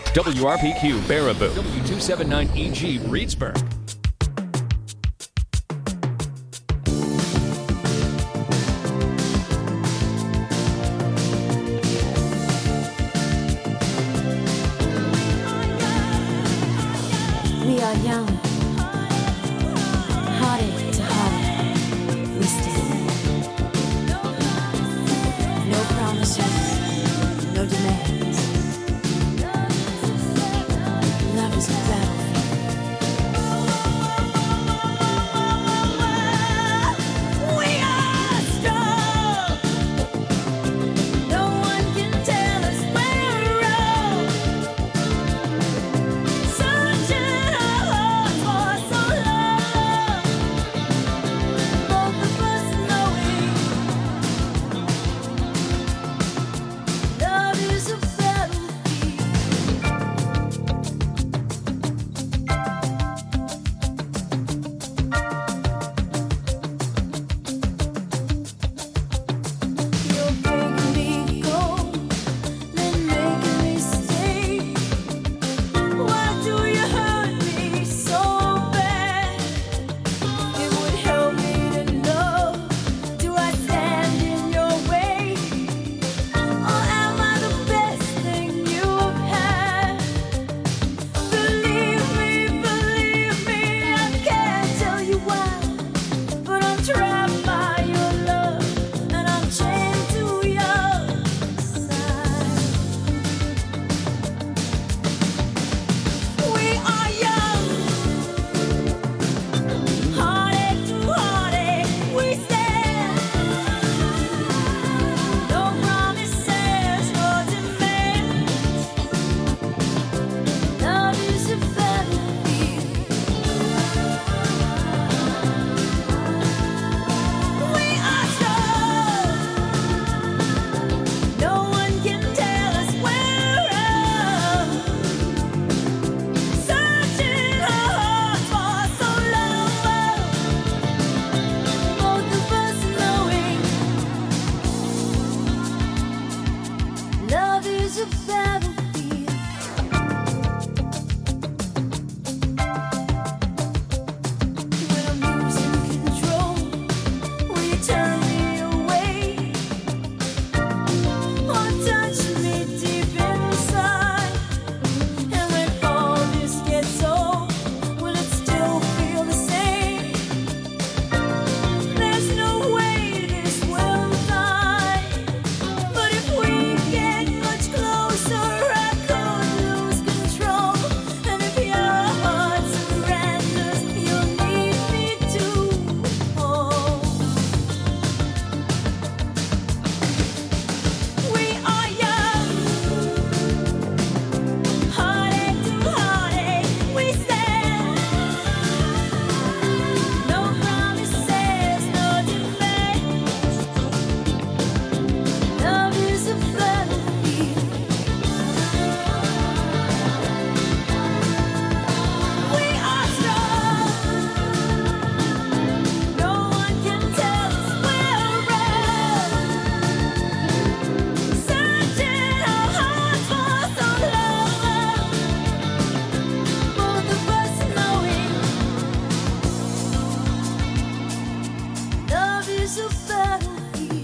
WRPQ Baraboo, W279EG Reedsburg. We are young, heartache to heartache, we stand. No promises, no demands. Love is a battlefield. We are strong. No one can tell us we're wrong. Searching our hearts for so long. Both of us knowing love is a battlefield. You're breaking me cold, then making me stay. Why do you hurt me so bad? It would help me to know. Do I stand in your way, or am I the best thing you've had? Believe me, I can't tell you why, but I'm trapped by your love, and I'm chained to your side. We are young, heartache to heartache, we stand. No promises, no demands. Love is a battlefield. We are strong. No one can tell us we're wrong. Searching our hearts for so long. Both of us knowing love is a battlefield. When I'm losing control, will you turn me away, or touch me deep inside? And when all this gets old, will it still feel the same? There's no way this will die, but if we get much closer, I could lose control. And if your heart surrenders, you'll need me to hold. We are young, heartache to heartache, we stand. No promises, no demands. Love is a battlefield. We are strong. No one can tell us we're wrong. Searching our hearts for so long. Both of us knowing love is a battlefield.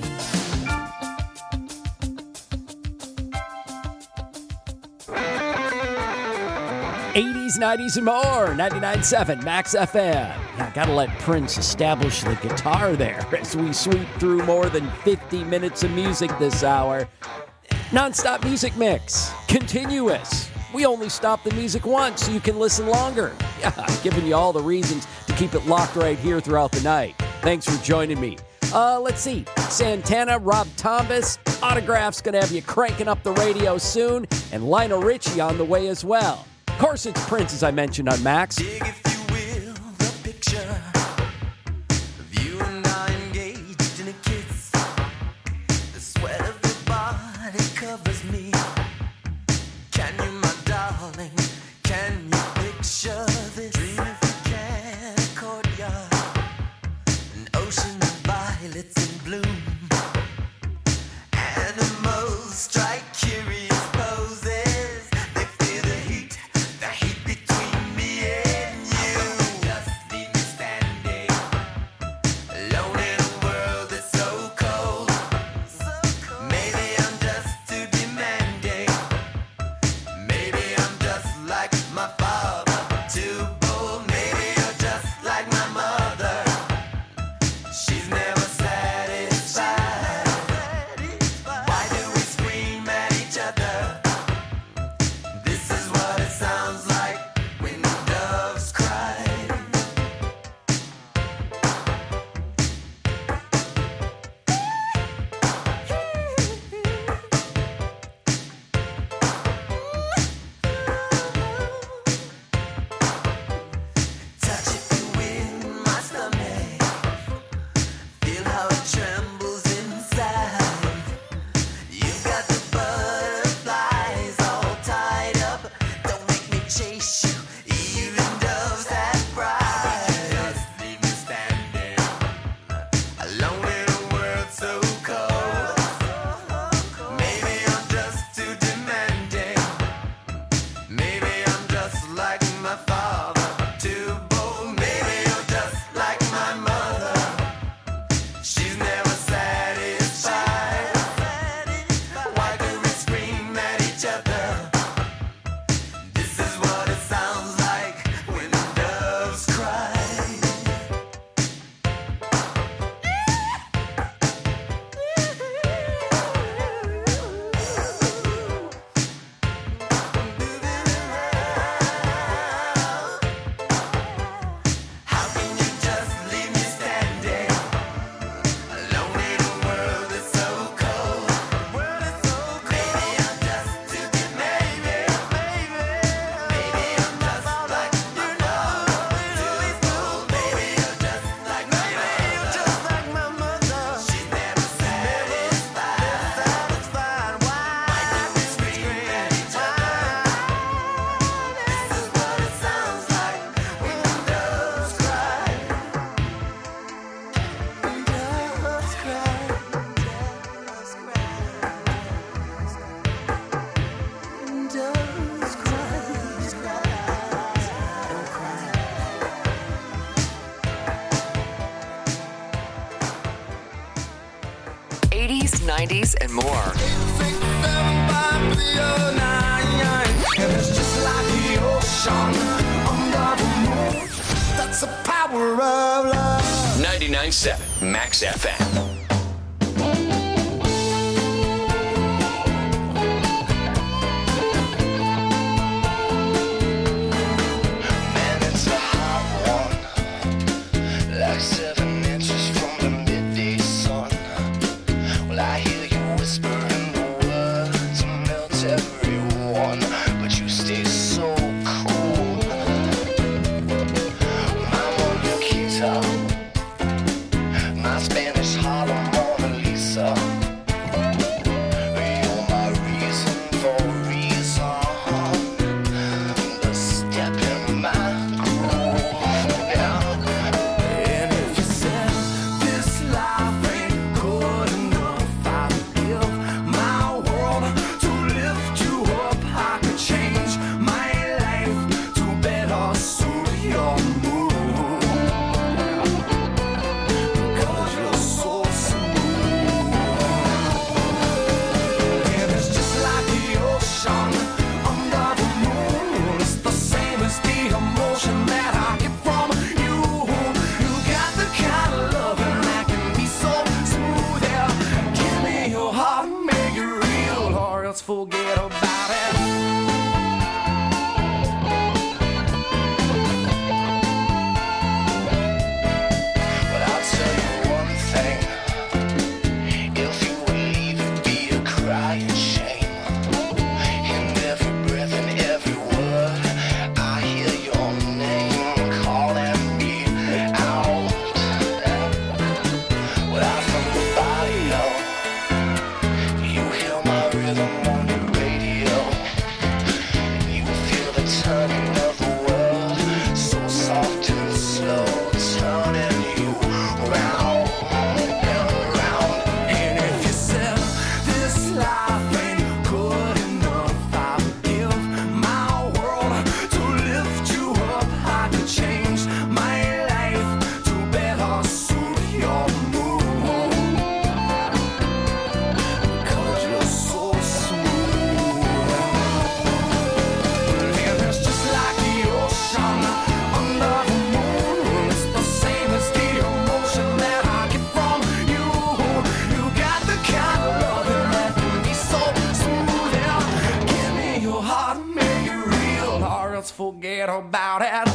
80s, 90s, and more. 99.7 Max FM. Yeah, gotta let Prince establish the guitar there as we sweep through more than 50 minutes of music this hour. Non-stop music mix. Continuous. We only stop the music once so you can listen longer. Yeah, I'm giving you all the reasons to keep it locked right here throughout the night. Thanks for joining me. Let's see. Santana, Rob Thomas, Autograph's gonna have you cranking up the radio soon, and Lionel Richie on the way as well. Of course, it's Prince, as I mentioned on Max. Dig, if you will, the picture of you and I engaged in a kiss. The sweat of your body covers me. Can you, my darling, can you picture this? Dream if you can, a courtyard, an ocean of violets in bloom. Animals strike curious poses. They fear the 80s, 90s, and more. It's just like the ocean under the moon. That's the power of love. 99.7 Max FM. Man, it's a hot one, like 7 inches from the midday sun. Well, I hear you whispering the words to melt everyone, but you stay so cool. I'm on your guitar, my Spanish Harlem Mona Lisa. You're my reason for reason, the step in my groove. And if you said this life ain't good enough, I would give my world to lift you up. I could change my life to better suit your mood, because you're so smooth. And it's just like the ocean under the moon. It's the same as the emotion that I get from you. You got the kind of loving that can be so smooth. Yeah, give me your heart, make it real, or else forget about it. But I'll tell you one thing. If you would leave, it'd be a crying shame. In every breath and every word, I hear your name calling me out. Well, from the bio, you hear my rhythm on the radio. You feel the turning of the world, so soft and slow, turning you round and round. And if you said this life ain't good enough, I would give my world to lift you up. I could change my life to better suit your mood, because you're so smooth. And it's just like the ocean under the moon. It's the same as the emotion that I get from you. You got the kind of loving that can be so smooth. Yeah, give me your heart, make it real, or else forget about it.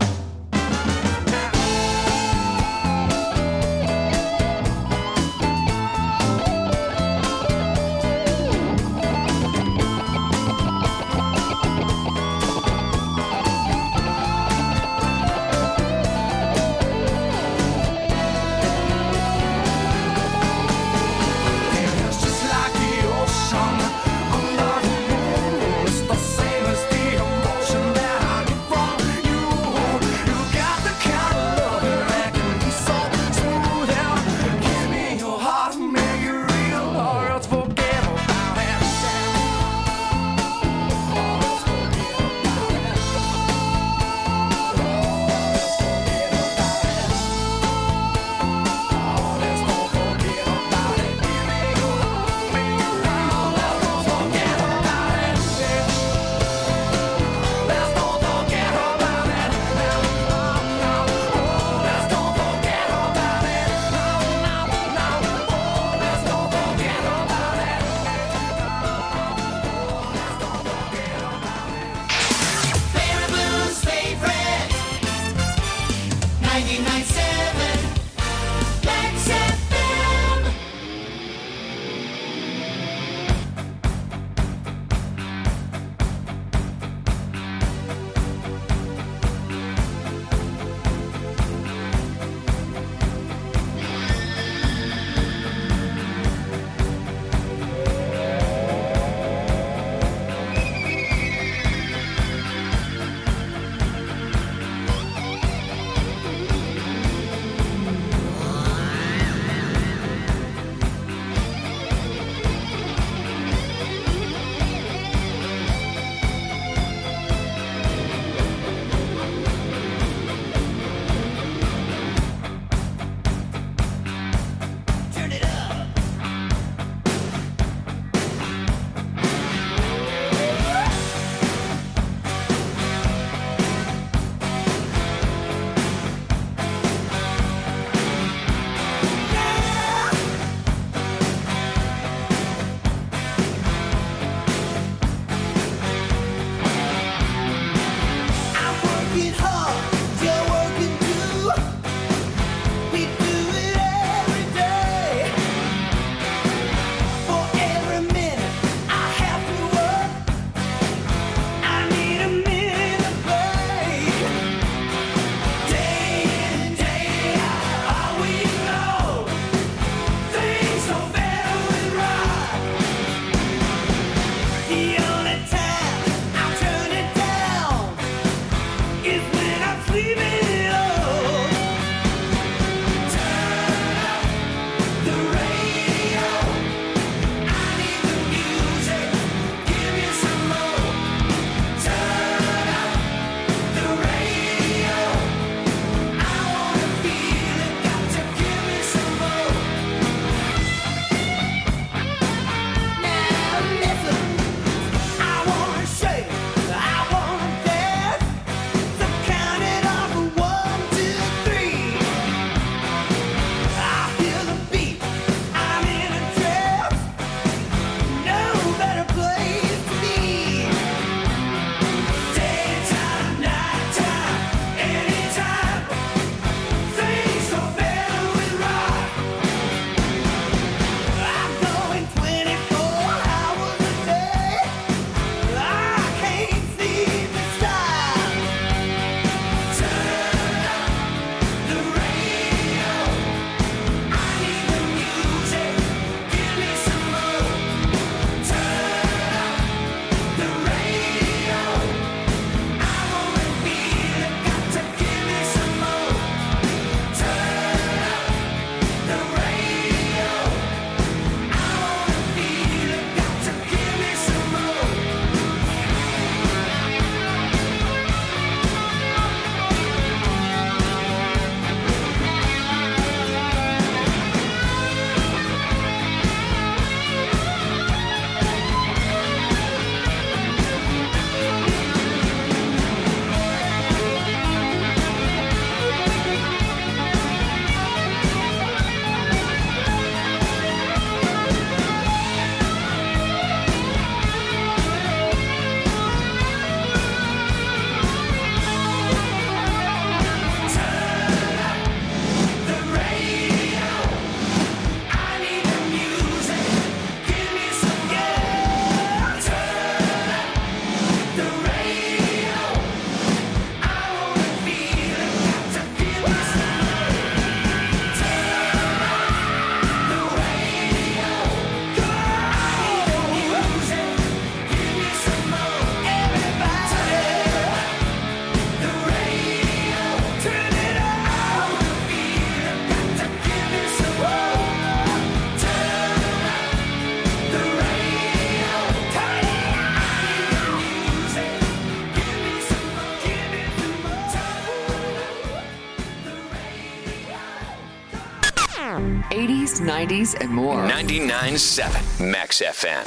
And it's just like the ocean under the moon. It's the same as the emotion that I get from you. 80s, 90s, and more. 99.7 Max FM.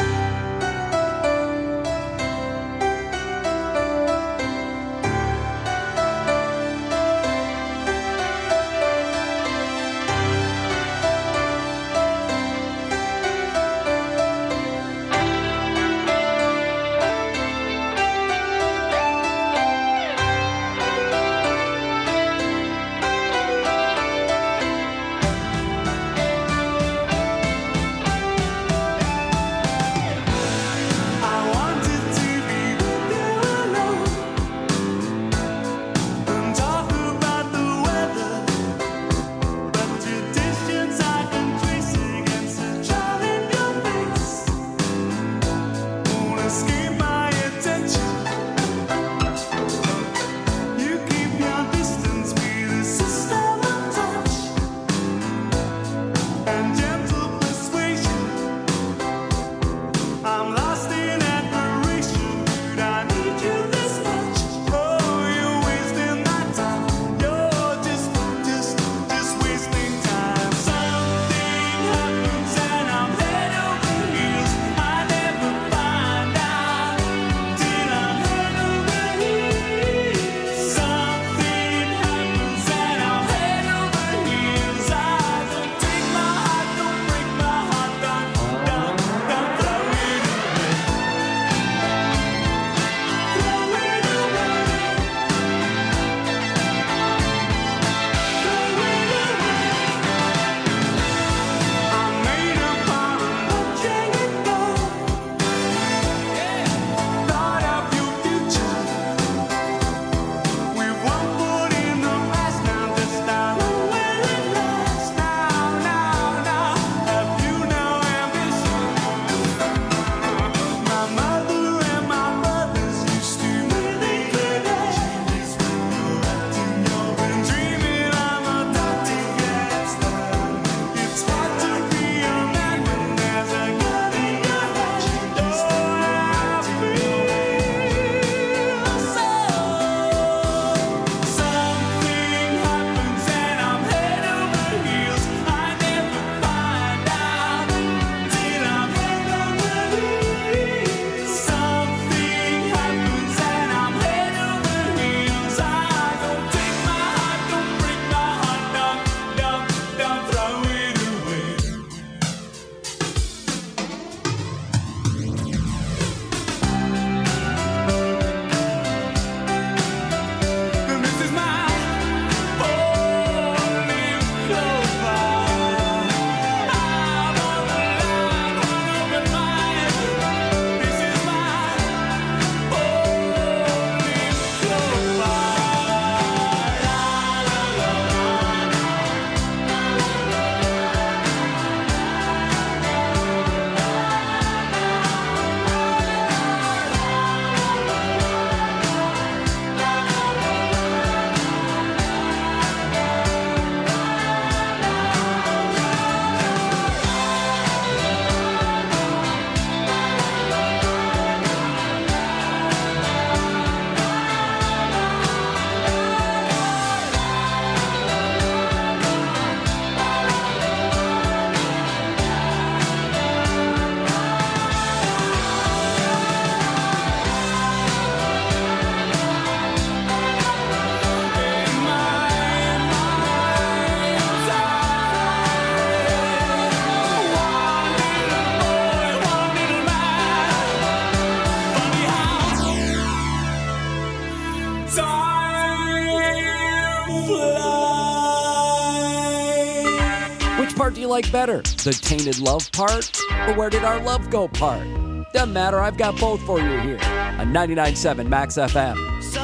Which part do you like better? The tainted love part? Or where did our love go part? Doesn't matter, I've got both for you here on 99.7 Max FM.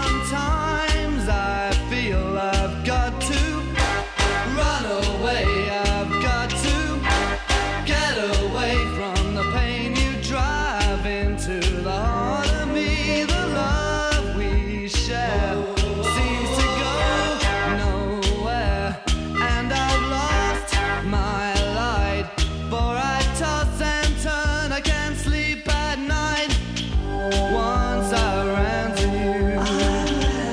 Sometimes I feel I've got to run away. I've got to get away from the pain you drive into the heart of me. The love we share seems to go nowhere, and I've lost my light. For I toss and turn, I can't sleep at night. Once I ran to you.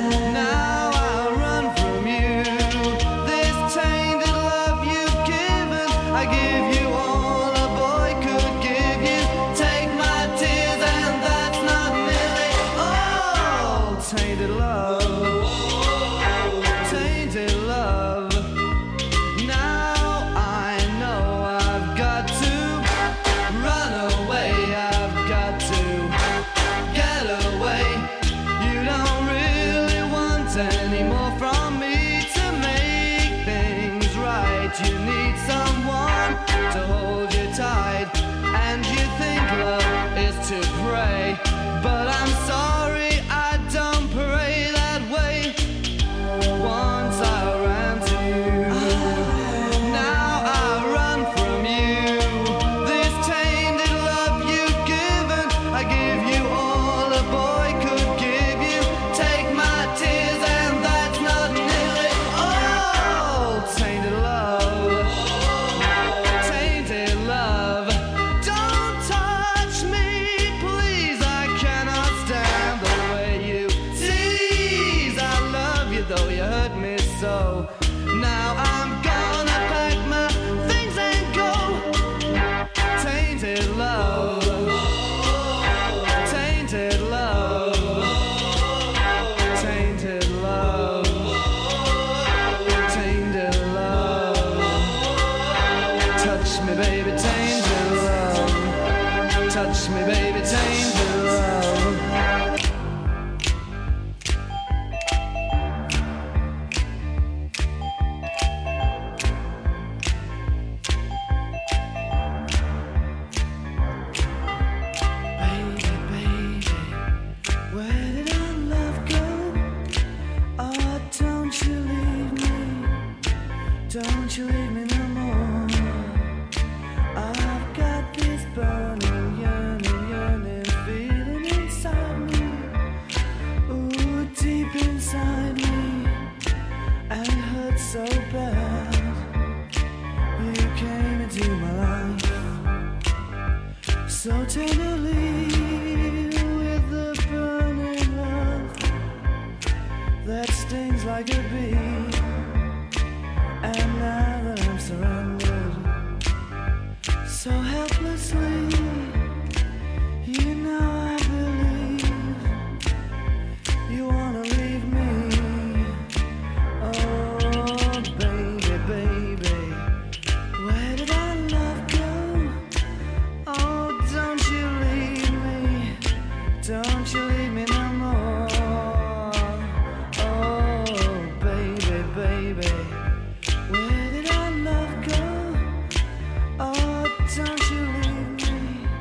pray, but I'm sorry I don't pray that way. Once I ran to you, now I run from you. This tainted love you've given, I give you all a boy could give you. Take my tears and that's not nearly all. Tainted love, tainted love. Don't touch me, please, I cannot stand the way you tease. I love you though you hurt me so. Now I'm gonna pack my things and go. Tainted love, tainted love, tainted love, tainted love. Touch me, baby, tainted love. Touch me, baby, tainted love. Baby, baby, where did our love go? Oh, don't you leave me. Don't you leave me no more. I've got this burning, yearning feeling inside me. Ooh, deep inside me. And it hurts so bad. You came into my life so tenderly with the burning love that stings like a bee. And now that I'm surrounded so helplessly, you know I believe you wanna leave me. Oh, baby, baby, where did our love go? Oh, don't you leave me. Don't you leave me no more. Oh, baby, baby, where did our love go? Oh, don't you leave me.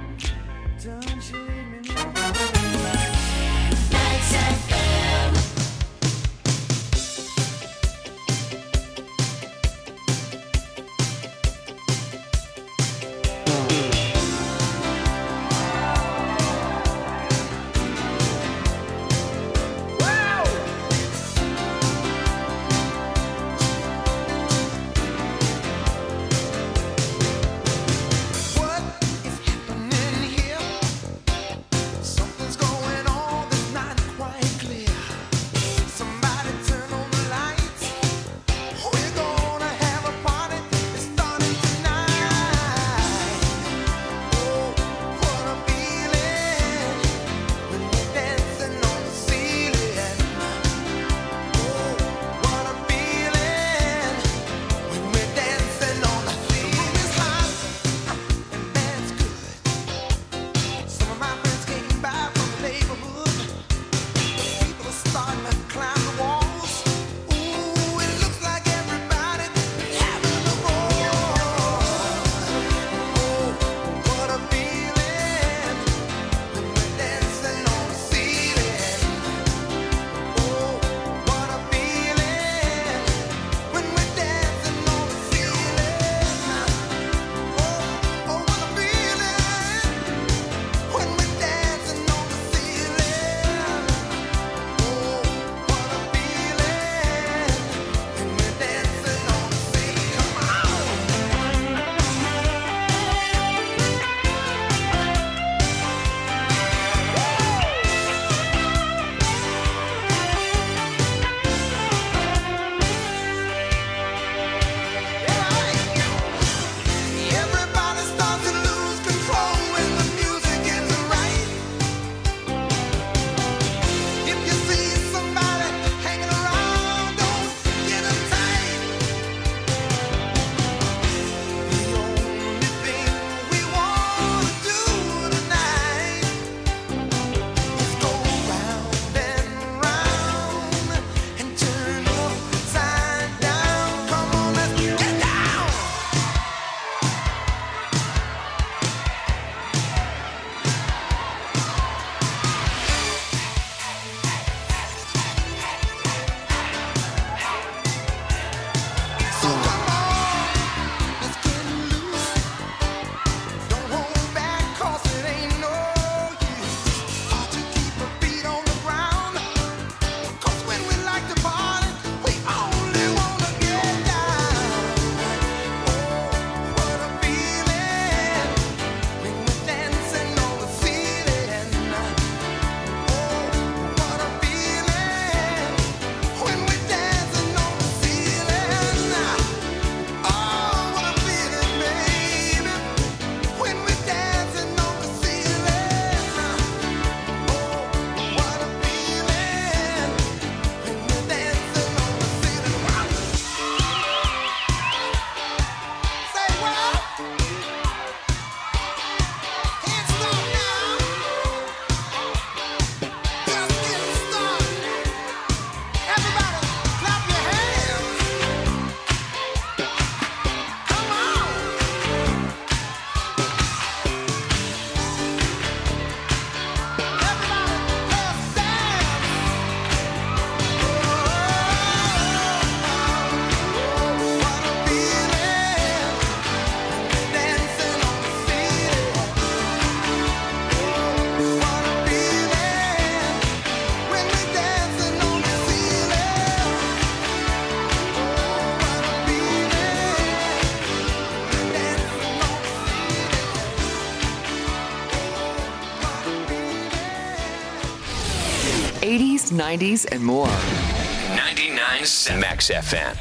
80s, 90s, and more. 99.7 Max FM.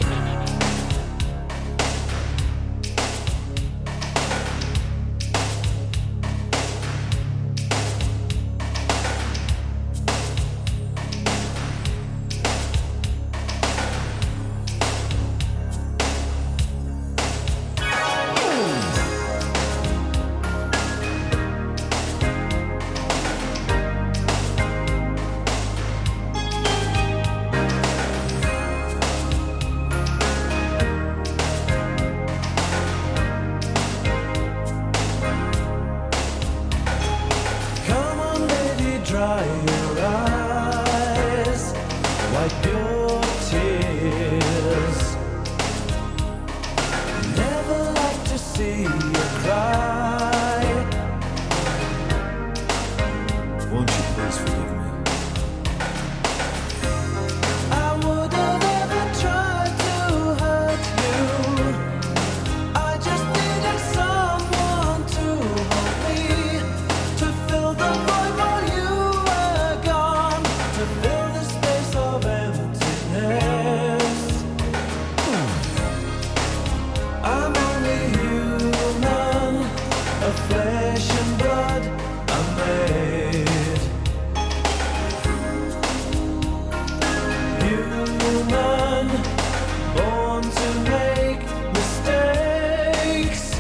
Come on, baby, dry your eyes, wipe your tears. Never like to see you cry. Won't you please forgive me? I wouldn't ever try to hurt you. I just needed someone to hold me, to fill the void while you were gone, to fill the space of emptiness. I'm only human, of flesh and blood I'm made. Human, born to make mistakes.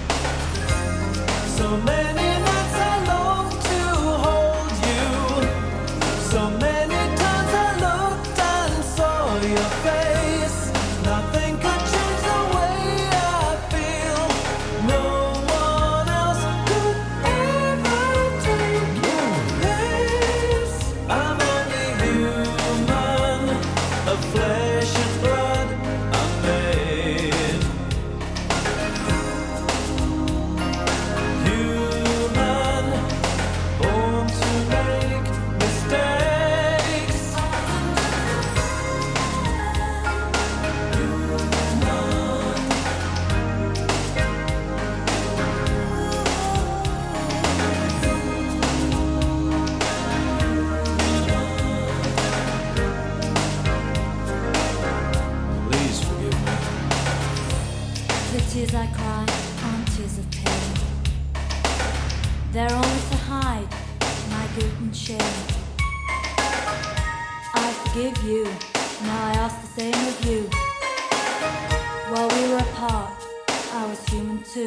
So many nights I long to hold you. So many times I looked and saw your face. Nothing could change the way I feel. No one else could ever take your place. I'm only human, of flesh and blood I'm made. Human, born to make mistakes. Please forgive me. The tears I cry aren't tears of pain. They're only to hide my guilt and shame. I forgive you, now I ask the same of you. While we were apart, I was human too.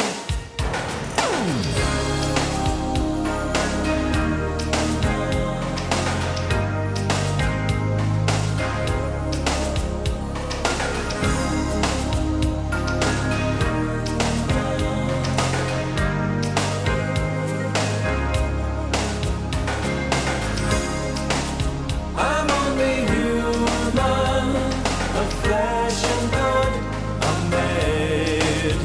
I'm only human, of flesh and blood I'm made.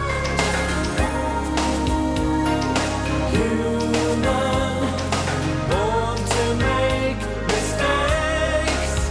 Human, born to make mistakes.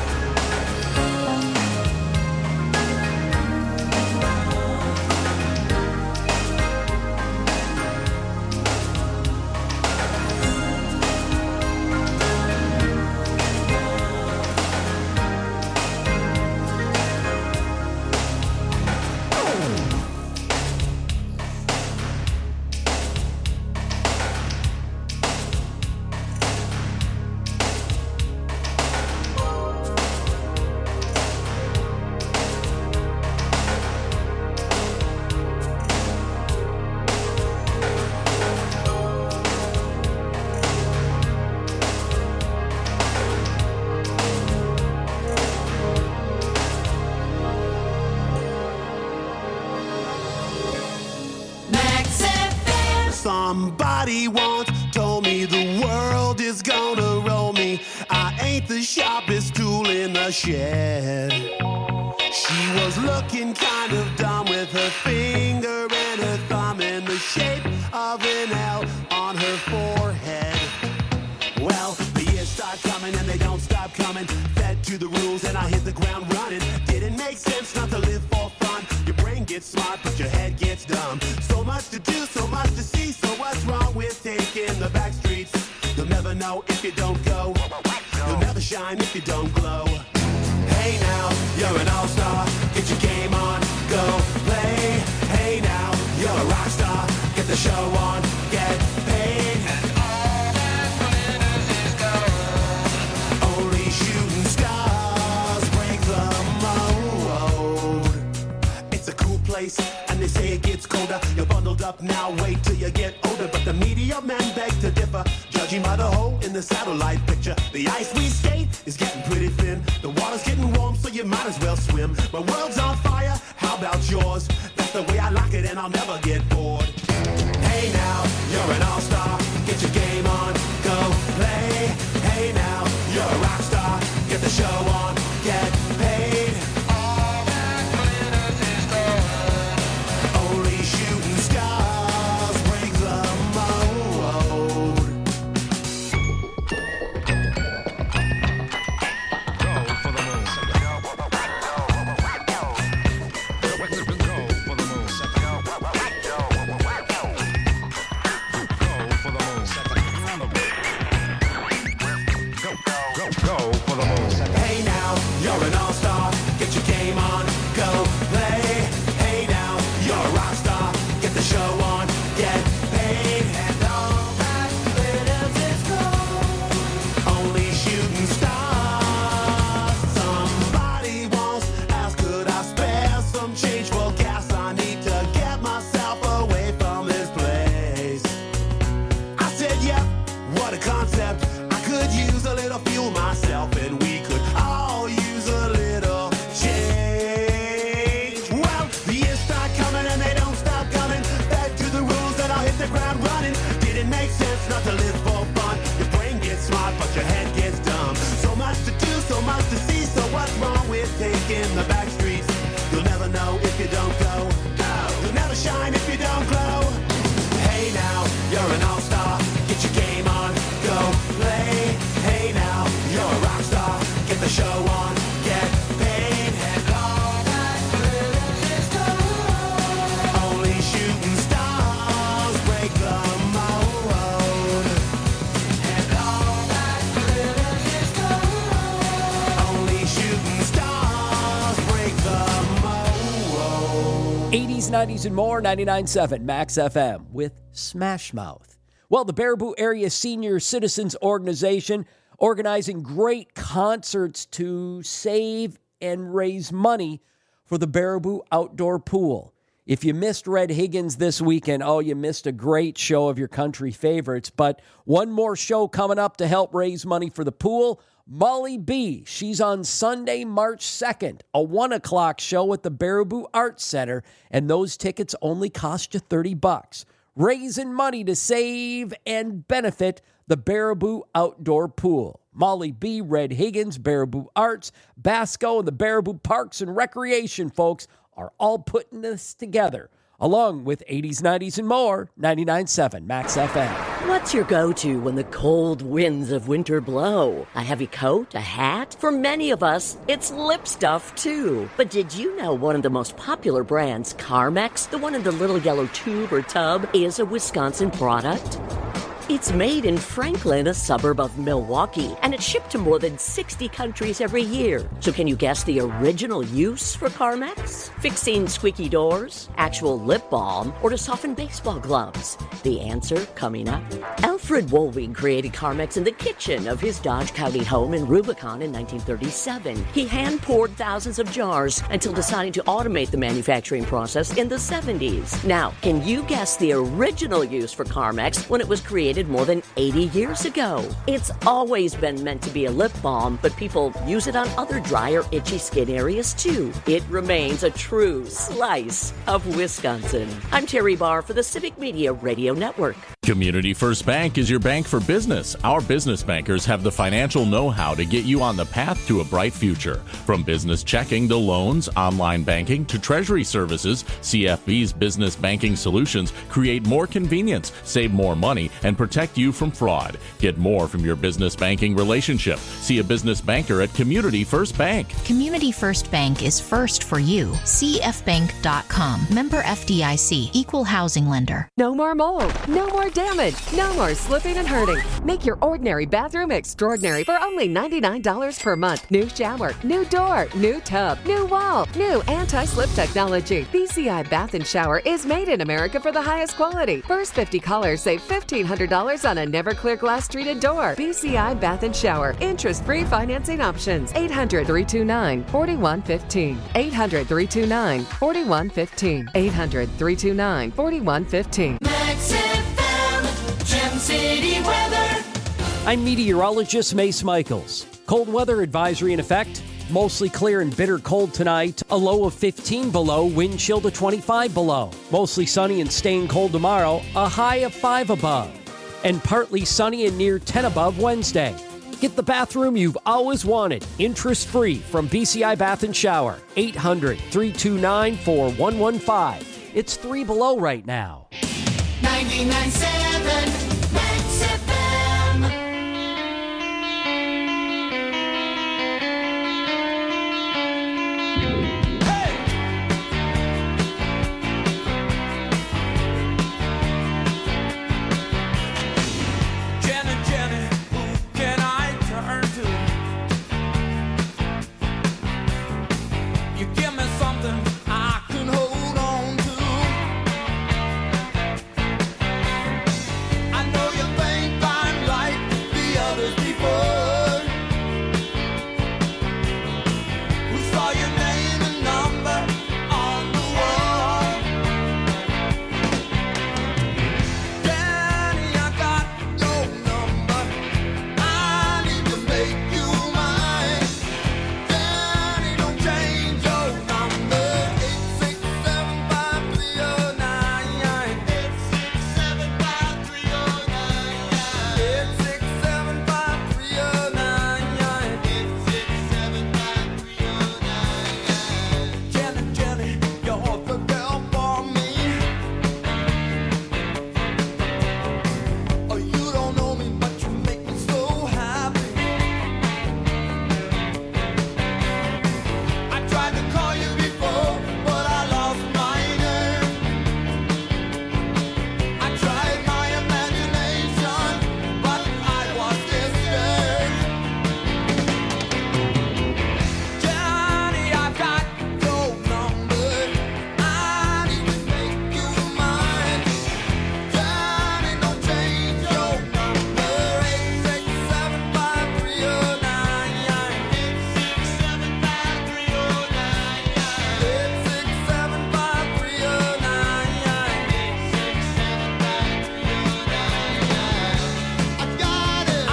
Somebody once told me the world is gonna roll me. I ain't the sharpest tool in the shed. She was looking kind of dumb with her finger and her thumb in the shape of an L on her forehead. Well, the years start coming and they don't stop coming. Fed to the rules and I hit the ground running. Didn't make sense not to live for fun. Your brain gets smart but your head gets dumb. So much to do, so much to see. So what's wrong with taking the back streets? You'll never know if you don't go. You'll don't glow. Hey now, you're an all-star. Get your game on, go play. Hey now, you're a rock star. Get the show on, get paid. And all that glitters is gold. Only shooting stars break the mold. It's a cool place, and they say it gets colder. You're bundled up now, wait till you get older. But the media men beg to differ, judging by the hole in the satellite picture. The ice we skate is getting pretty thin. The water's getting warm, so you might as well swim. My world's on fire, how about yours? That's the way I like it, and I'll never get bored. Hey now, you're an all-star. Get your game on, go play. Hey now, you're a rock star. Get the show on, get paid. All that glitters is gold. Only shooting stars break the mold. Hey now, you're an all-star. Get your game on, go play. Hey now, you're a rock star. Get the show on, get paid. And all that glitters is gold. Only shooting stars. Somebody once asked, could I spare some change for gas? I need to get myself away from this place. I said, yep, what a concept. I could use a little fuel myself, and we could all use a little change. Well, the years start coming and they don't stop coming. Back to the rules that I'll hit the ground running. Didn't make sense not to live for fun. Your brain gets smart, but your head gets dumb. So much to do, so much to see. So what's wrong with taking the back streets? You'll never know if you don't go. You'll never shine if you don't glow. Hey now, you're an all-star. Get your game on, go play. Hey now, you're a rock star. Get the show on, get paid. And all that glitters is gold. Only shooting stars break the mold. And all that glitters is gold. Only shooting stars break the mold. 80s, 90s, and more, 99.7 Max FM with Smash Mouth. Well, the Baraboo Area Senior Citizens Organization organizing great concerts to save and raise money for the Baraboo Outdoor Pool. If you missed Red Higgins this weekend, oh, you missed a great show of your country favorites. But one more show coming up to help raise money for the pool. Molly B, she's on Sunday, March 2nd, a 1 o'clock show at the Baraboo Arts Center, and those tickets only cost you $30. Raising money to save and benefit the Baraboo Outdoor Pool. Molly B, Red Higgins, Baraboo Arts, Basco, and the Baraboo Parks and Recreation folks are all putting this together, along with 80s, 90s, and more, 99.7 Max FM. What's your go-to when the cold winds of winter blow? A heavy coat? A hat? For many of us, it's lip stuff, too. But did you know one of the most popular brands, Carmex, the one in the little yellow tube or tub, is a Wisconsin product? It's made in Franklin, a suburb of Milwaukee, and it's shipped to more than 60 countries every year. So can you guess the original use for Carmex? Fixing squeaky doors, actual lip balm, or to soften baseball gloves? The answer coming up. Alfred Woolwing created Carmex in the kitchen of his Dodge County home in Rubicon in 1937. He hand-poured thousands of jars until deciding to automate the manufacturing process in the 70s. Now, can you guess the original use for Carmex when it was created more than 80 years ago? It's always been meant to be a lip balm, but people use it on other dry or itchy skin areas too. It remains a true slice of Wisconsin. I'm Terry Barr for the Civic Media Radio Network. Community First Bank is your bank for business. Our business bankers have the financial know-how to get you on the path to a bright future. From business checking to loans, online banking to treasury services, CFB's business banking solutions create more convenience, save more money, and protect you from fraud. Get more from your business banking relationship. See a business banker at Community First Bank. Community First Bank is first for you. CFbank.com. Member FDIC. Equal housing lender. No more mold. No more damage. No more slipping and hurting. Make your ordinary bathroom extraordinary for only $99 per month. New shower, new door, new tub, new wall, new anti-slip technology. BCI Bath and Shower is made in America for the highest quality. First 50 callers save $1,500 on a Never-Clear glass treated door. BCI Bath and Shower. Interest-free financing options. 800-329-4115. 800-329-4115. 800-329-4115. Max FM, Gem City weather. I'm meteorologist Mace Michaels. Cold weather advisory in effect. Mostly clear and bitter cold tonight. A low of 15 below, wind chill to 25 below. Mostly sunny and staying cold tomorrow. A high of 5 above. And partly sunny and near 10 above Wednesday. Get the bathroom you've always wanted. Interest-free from BCI Bath and Shower. 800-329-4115. It's 3 below right now. 99.7 Max FM. Jenny, Jenny, who can I turn to? You give me something I can hold on to. I know you think I'm like the others before, who saw your name and number on the wall. Danny, I got your number. I need to make you mine. Danny, don't change your number. 8675309. 8675309. Jenny, Jenny, you're the girl for me. Oh, you don't know me, but you make me so happy. I tried to call you before, but I lost my nerve. I tried my imagination, but I was disturbed. Johnny, I got your number. I need to make you mine. Johnny, don't change your number. 8675309. I got it.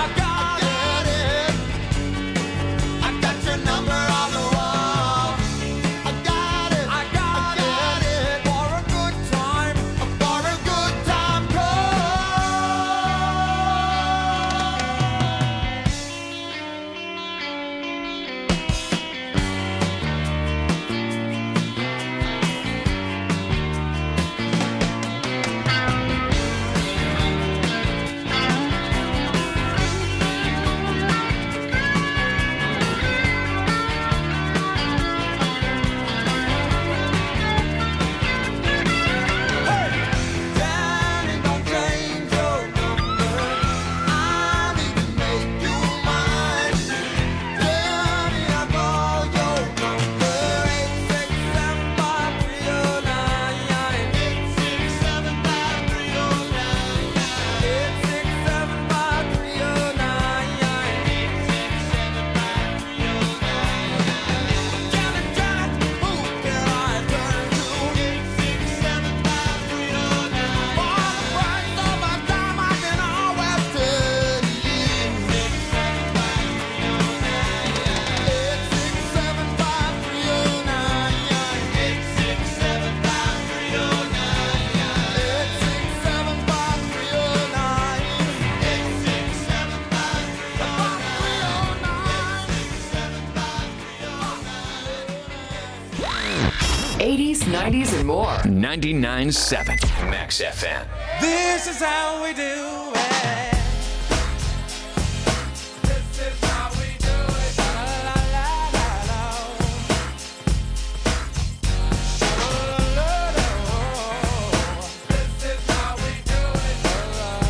I got your number on the wall. I got it. For a good time call. Danny, don't change your number. I need to make you mine. Danny, I call your number. 8675309. Jenny, Jenny, who can I turn to? For the price of my time, I can always tell you. 80s, 90s, and more. 99.7 Max FM. This is how we do it. This is how we do it. La la la la la. Sha la la la la. This is how we do it. La la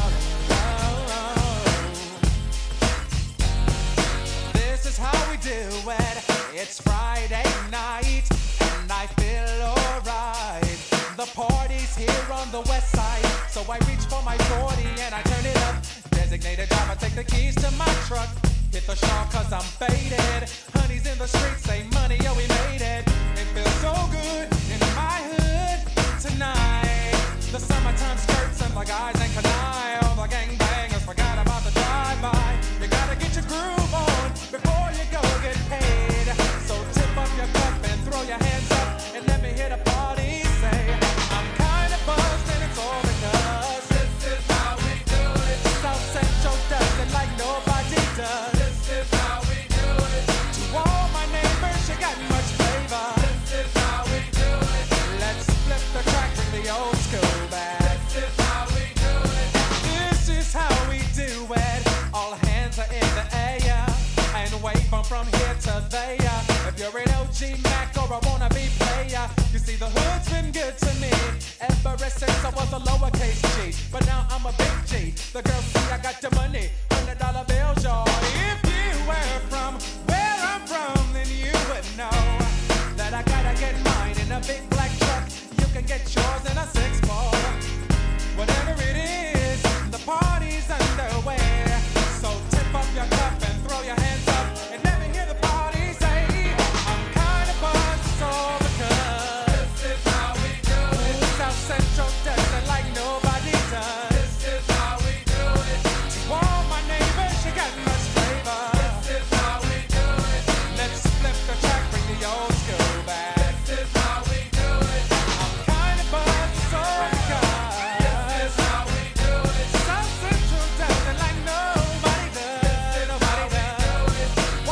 Friday night, and I feel alright. The party's here on the west side, so I reach for my 40 and I turn it up. Designated driver, take the keys to my truck. Hit the shop cause I'm faded. Honey's in the streets, say money, yo, we made it. It feels so good in my hood tonight. The summertime skirts and the guys ain't canine. All the gangbangers forgot about the drive-by. You gotta get your groove on before you go get paid. So tip up your cup and throw your hands up and let me hit a party. Say, I'm kinda buzzed and it's all because this is how we do it. South Central does it like nobody does. This is how we do it. To all my neighbors, you got much flavor. This is how we do it. Let's flip the track, bring the old school back. This is how we do it. This is how we do it. All hands are in the air and wave from here to there. If you're an OG Mac or a wannabe player, you see the hood's been good to me ever since I was a lowercase G. But now I'm a big G. The girls see I got the money, $100 bills, y'all. If you were from where I'm from, then you would know that I gotta get mine in a big black truck. You can get yours in a 6-ball. Whatever it is, the party's underway. So tip up your cup and throw your hands up and let me hear the party say, I'm kinda buzzed, it's all because this is how we do it. South Central does it like nobody does. This is how we do it. To all my neighbors, you got much flavor. This is how we do it. Let's flip the track, bring the old school back. This is how we do it. I'm kinda buzzed, it's all because this is how we do it. South Central does it like nobody does. Nobody does.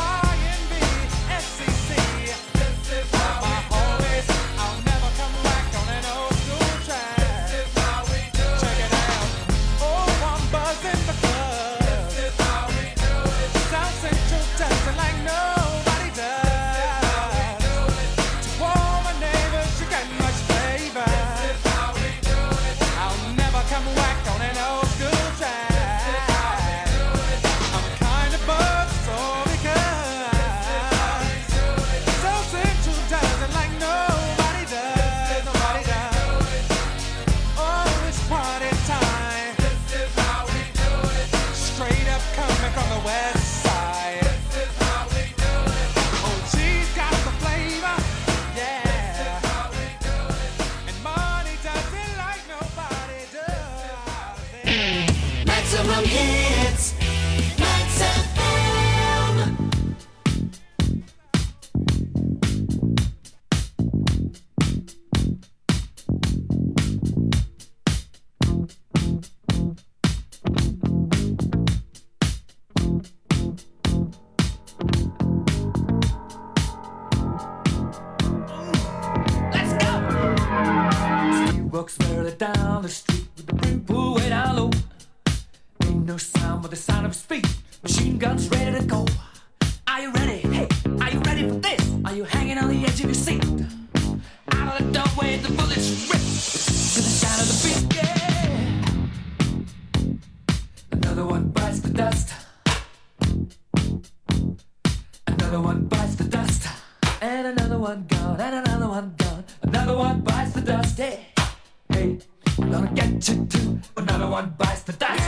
YNB, SCC. This is how my homies. I'll never come back on an old school track. This is how we do it. Check it out. Oh, I'm buzzing because this is how we do it. South Central does it like nobody does. To all my neighbors, you got much flavor. This is how we do it. I'll never come back on an old school track. I'm kinda buzzed, so because South Central does it like nobody does. Nobody does. Oh, it's party time. This is how we do it. Straight up coming from the west side. This is how we do it. Oh, she's got the flavor. Yeah. This is how we do it. And money does it like nobody does. Maximum hits. Max FM. Let's go! She walks merrily down the street with the brim pulled way down low. Ain't no sound but the sound of his feet. Machine guns ready to go. Are you ready? Hey, are you ready for this? Are you hanging on the edge of your seat? Out of the doorway, the bullets rip to the sound of the beat. Yeah. Another one bites the dust. Another one bites the dust. And another one gone. And another one gone. Another one bites the dust. Hey, hey, I'm gonna get you too. Another one bites the dust.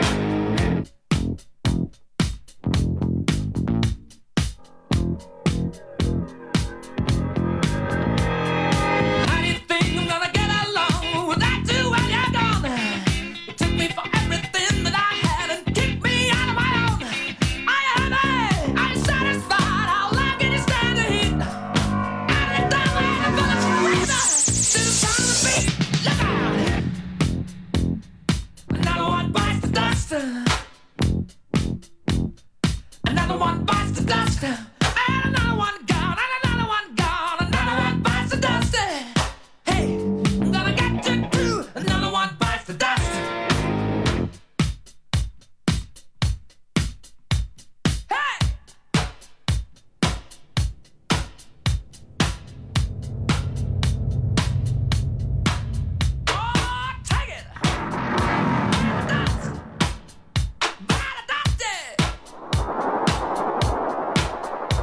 How do you think I'm gonna get along without you when you're gone? You took me for everything that I had and kicked me out of my own. Are you happy? Are you satisfied? How long can you stand the heat? Out of the doorway, the bullets rip to the sound of the beat. Look out! Another one bites the dust. Another one bites the dust. And another one gone. And another one gone. Another one bites the dust. Hey, I'm gonna get you too. Another one bites the dust. Hey! Oh, take it! Dust! By the dust!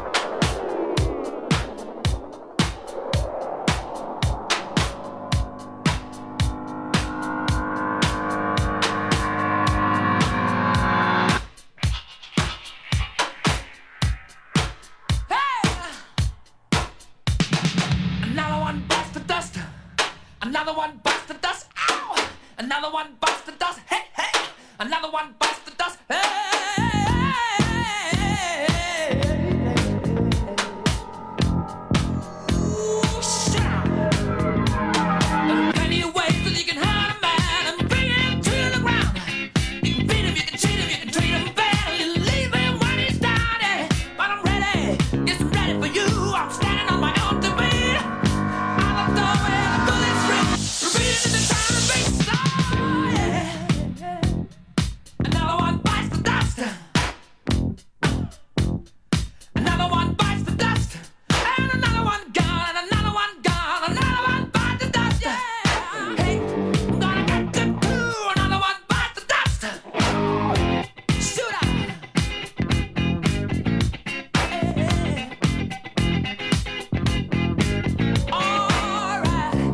one bites the dust. Plenty of ways that you can hurt a man and bring him to the ground. You can beat him, you can cheat him, you can treat him bad, you leave him when he's down. But I'm ready, yes, I'm ready for you. I'm standing on my own two feet. I'm a door where the bullets ring. Repeating in the time and bass. Oh, yeah. Another one bites the dust. Another one bites the dust. And another one gone, and another one gone, another one bites the dust. Yeah. Hey, I'm gonna get them too. Another one bites the dust. Shoot up. All right.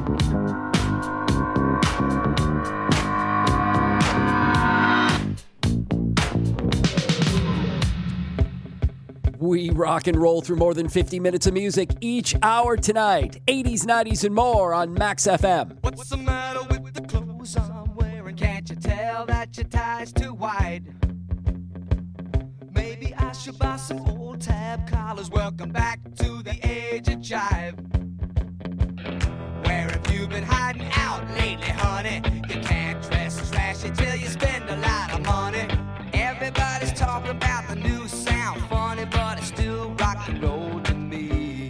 We rock and roll through more than 50 minutes of music each hour tonight. 80s, 90s, and more on Max FM. What's the matter with the clothes I'm wearing? Can't you tell that your tie's too wide? Maybe I should buy some old tab collars. Welcome back to the age of jive. Where have you been hiding out lately, honey? You can't dress trashy till you spend a lot of money. Everybody's talking about the new sound, funny, but it's still rock and roll to me.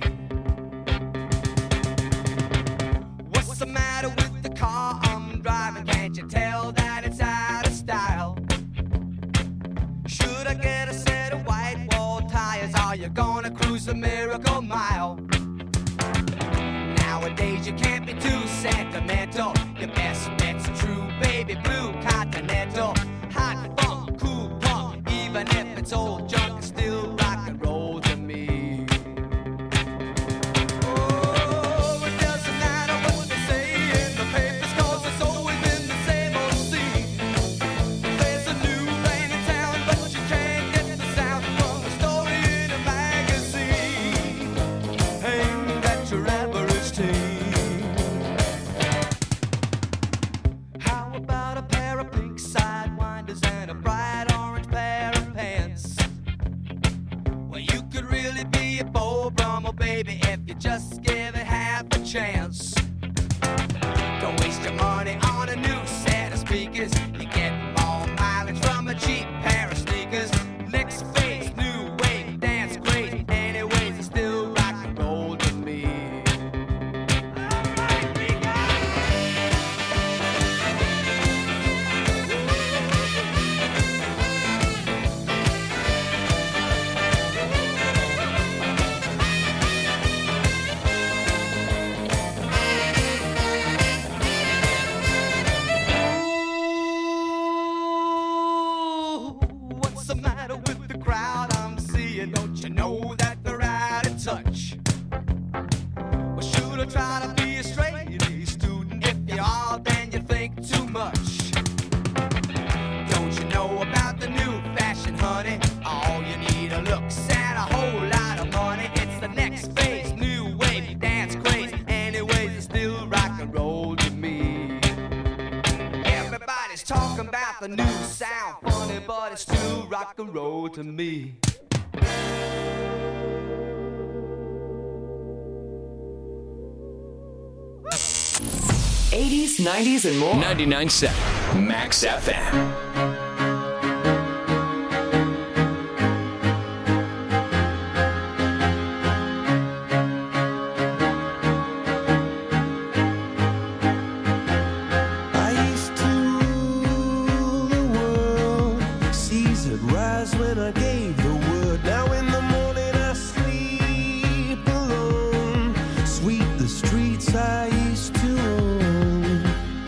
What's the matter with the car I'm driving? Can't you tell that it's out of style? Should I get a set of white wall tires? Are you gonna cruise the Miracle Mile? Nowadays you can't be too sentimental. Your best bet's a true baby blue Continental. Hot funk, cool punk, even if it's old junk, it's still rock and roll to me. Oh, it doesn't matter what they say in the papers, 'cause it's always been the same old scene. There's a new band in town, but you can't get the sound from the story in a magazine. Aimed at your average teen. How about a pair of pink sidewinders and a bright orange pair of pants? Well, you could really be a Beau Brummel, baby, if you just give it half a chance. Don't waste your money on a new set of speakers. You get more mileage from a cheap pair of sneakers. Next phase, new wave, dance great. Anyways, it's still rock and roll to me. What's the matter with the crowd I'm seeing? Don't you know that they're out of touch? Well, should I try to be a straight A student? If you are, then you think too much. Don't you know about the new fashion, honey? All you need are looks and a whole lot of money. It's the next phase, new wave, dance craze. Anyways, it's still rock and roll to me. Everybody's talking about the new sound, funny, but it's still rock and roll to me. 80s, 90s, and more. 99.7 Max FM. I used to rule the world, seas would rise when I gave the word. Now in the morning I sleep alone, sweep the streets I used to own.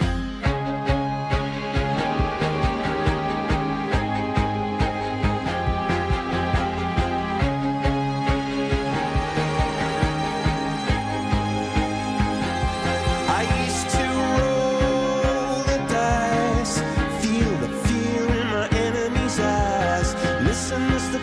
I used to roll the dice, feel the fear in my enemy's eyes. Listen as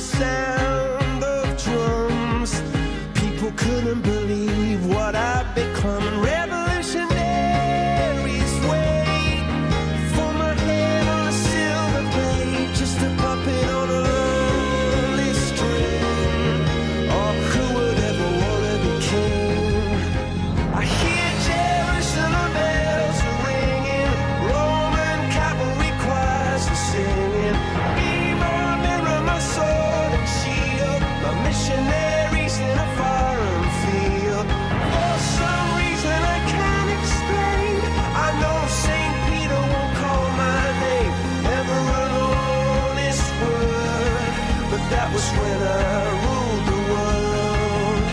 sound of drums. People couldn't believe what I'd become. Revolutionaries wait for my head on a silver plate, just a puppet on a lonely string. Oh, who would ever want to be king? I hear Jerusalem bells are ringing, Roman cavalry choirs are singing. Be my mirror, my sword and shield, my missionaries in a foreign field. For some reason I can't explain, I know St. Peter won't call my name ever alone this word, but that was when I ruled the world.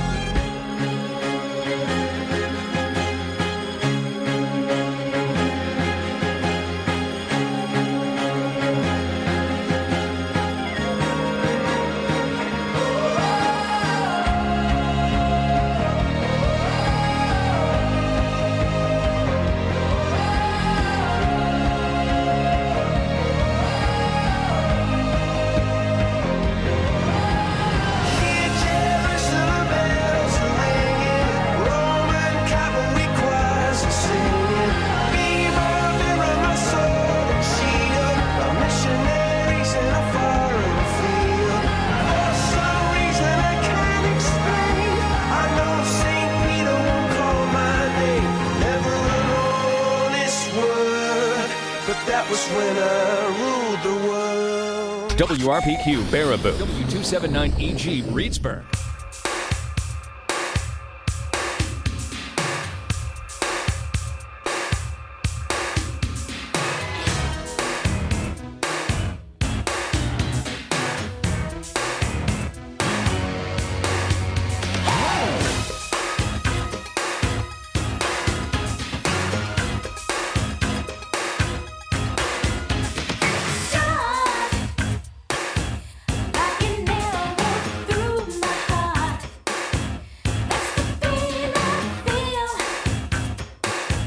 Hear Jerusalem bells are ringing, Roman cavalry choirs are singing. Be my mirror, my sword and shield, my missionaries in a foreign field. For some reason I can't explain, I know St. Peter won't call my name ever alone this word, but that was when I ruled the world. WRPQ Baraboo. W279EG Reedsburg.